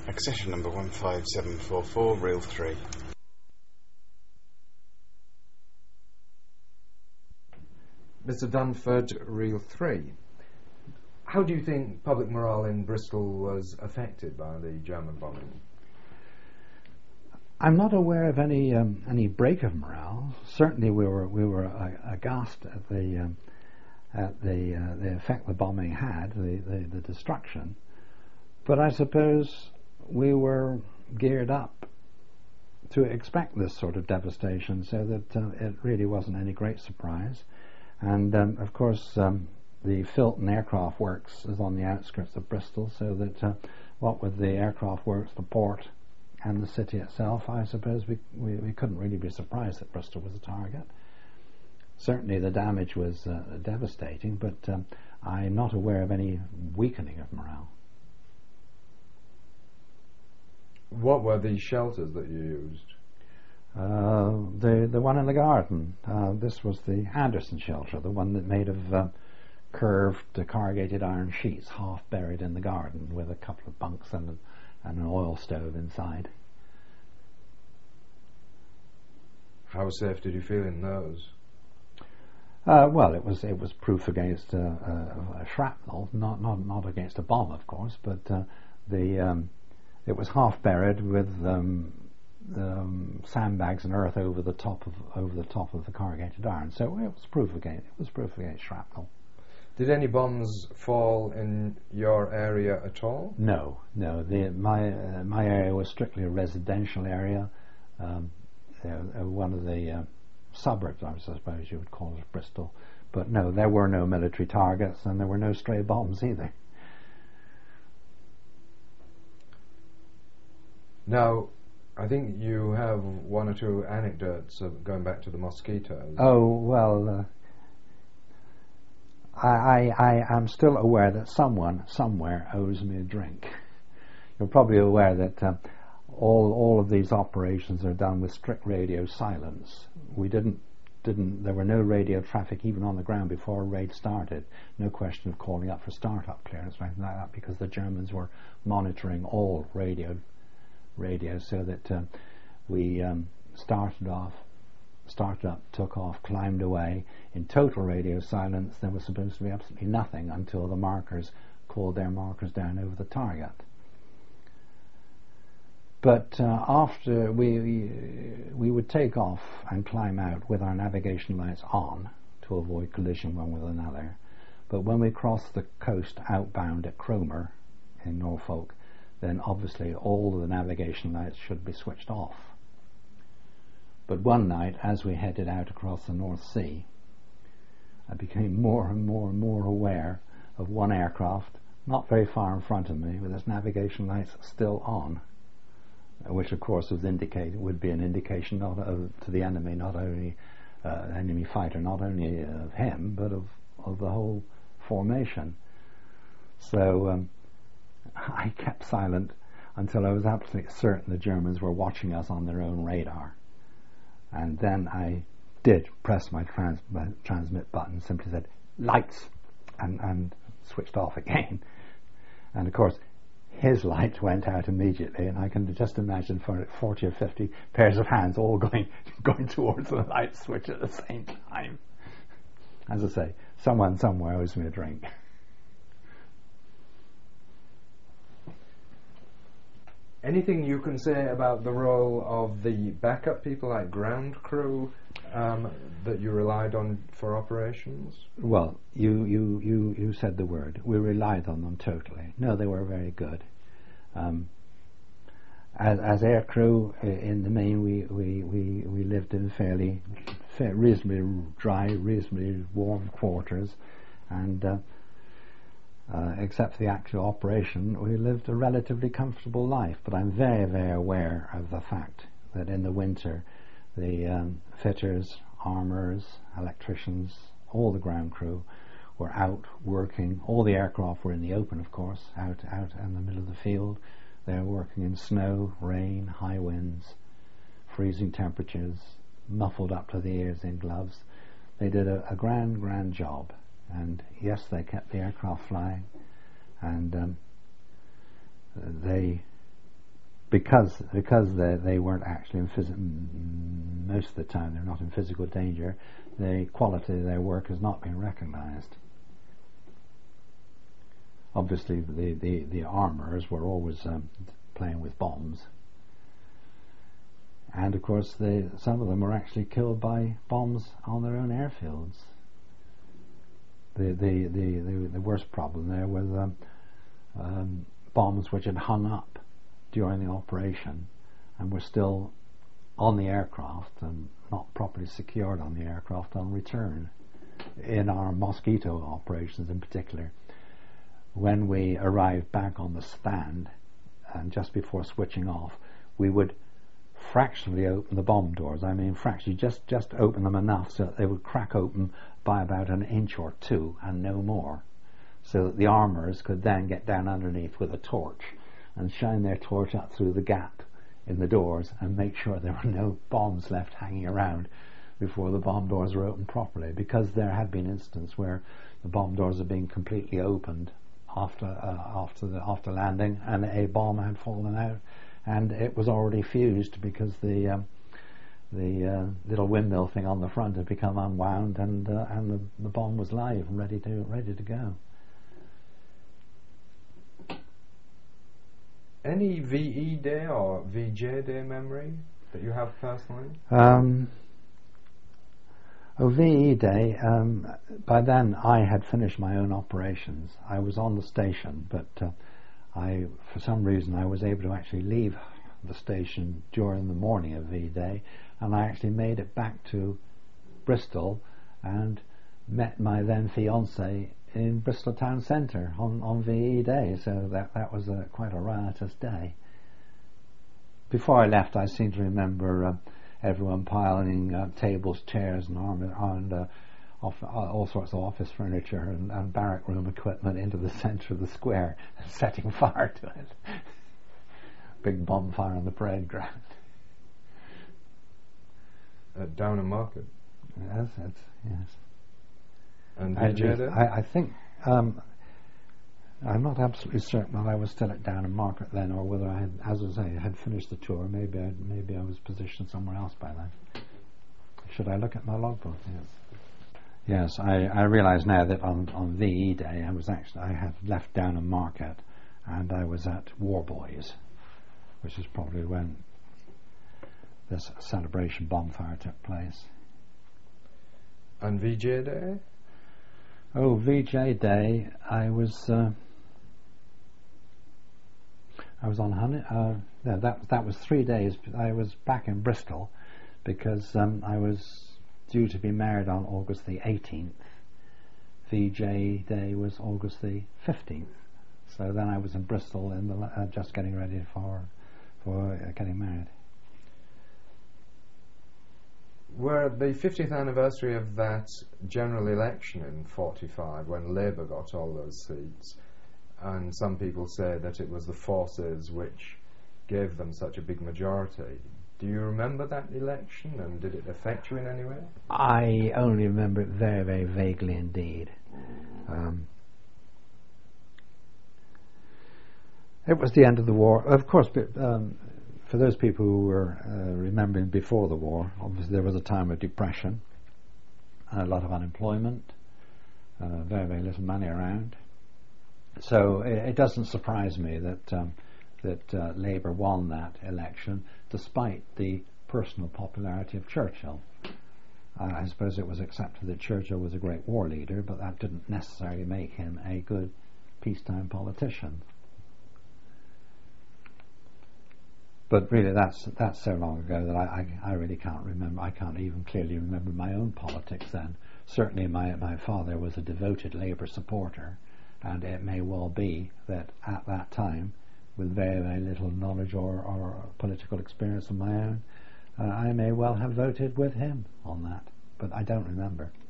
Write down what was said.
Accession number 15744, reel 3. Mr. Dunford, reel 3. How do you think public morale in Bristol was affected by the German bombing? I'm not aware of any break of morale. Certainly, we were aghast at the effect the bombing had, the destruction. But I suppose we were geared up to expect this sort of devastation, so that it really wasn't any great surprise. And of course, the Filton Aircraft Works is on the outskirts of Bristol, so that what with the aircraft works, the port, and the city itself, I suppose we couldn't really be surprised that Bristol was a target. Certainly the damage was devastating, but I'm not aware of any weakening of morale. What were the shelters that you used? The one in the garden. This was the Anderson shelter, the one that made of curved corrugated iron sheets, half buried in the garden, with a couple of bunks and an oil stove inside. How safe did you feel in those? Well, it was proof against shrapnel, not against a bomb, of course, but it was half buried with sandbags and earth over the top of the corrugated iron, so it was proof against shrapnel. Did any bombs fall in your area at all? No. My area was strictly a residential area, one of the suburbs, I suppose you would call it, Bristol. But no, there were no military targets, and there were no stray bombs either. Now, I think you have one or two anecdotes of going back to the mosquitoes. Oh, well, I am still aware that someone somewhere owes me a drink. You're probably aware that all of these operations are done with strict radio silence. There were no radio traffic even on the ground before a raid started. No question of calling up for start-up clearance or anything like that, because the Germans were monitoring all radio, so that we started up, took off, climbed away in total radio silence. There was supposed to be absolutely nothing until the markers called their markers down over the target. But after we would take off and climb out with our navigation lights on to avoid collision one with another. But when we crossed the coast outbound at Cromer in Norfolk, then obviously all the navigation lights should be switched off. But one night, as we headed out across the North Sea, I became more and more aware of one aircraft not very far in front of me with its navigation lights still on, which of course would be an indication to the enemy, not only enemy fighter, not only of him, but of the whole formation. So I kept silent until I was absolutely certain the Germans were watching us on their own radar. And then I did press my transmit button, simply said, lights, and switched off again. And of course, his light went out immediately, and I can just imagine 40 or 50 pairs of hands all going towards the light switch at the same time. As I say, someone somewhere owes me a drink. Anything you can say about the role of the backup people, like ground crew, that you relied on for operations? Well, you said the word. We relied on them totally. No, they were very good. As air crew, in the main, we lived in fairly reasonably dry, reasonably warm quarters, and except for the actual operation, we lived a relatively comfortable life. But I'm very, very aware of the fact that in the winter, the fitters, armourers, electricians, all the ground crew were out working. All the aircraft were in the open, of course, out in the middle of the field. They were working in snow, rain, high winds, freezing temperatures, muffled up to the ears in gloves. They did a grand job. And yes, they kept the aircraft flying, and they because they weren't actually most of the time they're not in physical danger, the quality of their work has not been recognised. Obviously the armourers were always playing with bombs, and of course some of them were actually killed by bombs on their own airfields. The worst problem there was bombs which had hung up during the operation and were still on the aircraft and not properly secured on the aircraft on return. In our Mosquito operations in particular, when we arrived back on the stand and just before switching off, we would fractionally open the bomb doors. I mean fractionally, just open them enough so that they would crack open by about an inch or two and no more, so that the armourers could then get down underneath with a torch and shine their torch up through the gap in the doors and make sure there were no bombs left hanging around before the bomb doors were opened properly, because there had been instances where the bomb doors had been completely opened after landing and a bomb had fallen out and it was already fused because the little windmill thing on the front had become unwound and the bomb was live and ready to go. Any VE Day or VJ Day memory that you have personally? VE Day, by then I had finished my own operations. I was on the station, but for some reason I was able to actually leave the station during the morning of VE Day, and I actually made it back to Bristol and met my then fiancée in Bristol town centre on VE Day, so that was quite a riotous day. Before I left, I seem to remember everyone piling tables, chairs and all sorts of office furniture and barrack room equipment into the centre of the square and setting fire to it. Big bonfire on the parade ground. At Downham Market? Yes. And VJ I think I'm not absolutely certain that I was still at Downham Market then, or whether I had, as I say, had finished the tour. Maybe I was positioned somewhere else by then. Should I look at my logbook? Yes, I realise now that on VE Day I had left Downham Market and I was at Warboys, which is probably when this celebration bonfire took place. And VJ Day? Oh, VJ Day, I was on that was 3 days. I was back in Bristol because I was due to be married on August the 18th. VJ Day was August the 15th. So then I was in Bristol just getting ready for getting married. Were the 50th anniversary of that general election in 45, when Labour got all those seats, and some people say that it was the forces which gave them such a big majority. Do you remember that election, and did it affect you in any way? I only remember it very, very vaguely indeed. It was the end of the war. Of course, for those people who were remembering before the war, obviously there was a time of depression, a lot of unemployment, very, very little money around. So it doesn't surprise me that Labour won that election despite the personal popularity of Churchill. I suppose it was accepted that Churchill was a great war leader, but that didn't necessarily make him a good peacetime politician. But really, that's so long ago that I really can't remember. I can't even clearly remember my own politics then. Certainly my father was a devoted Labour supporter, and it may well be that at that time, with very, very little knowledge or political experience of my own, I may well have voted with him on that, but I don't remember.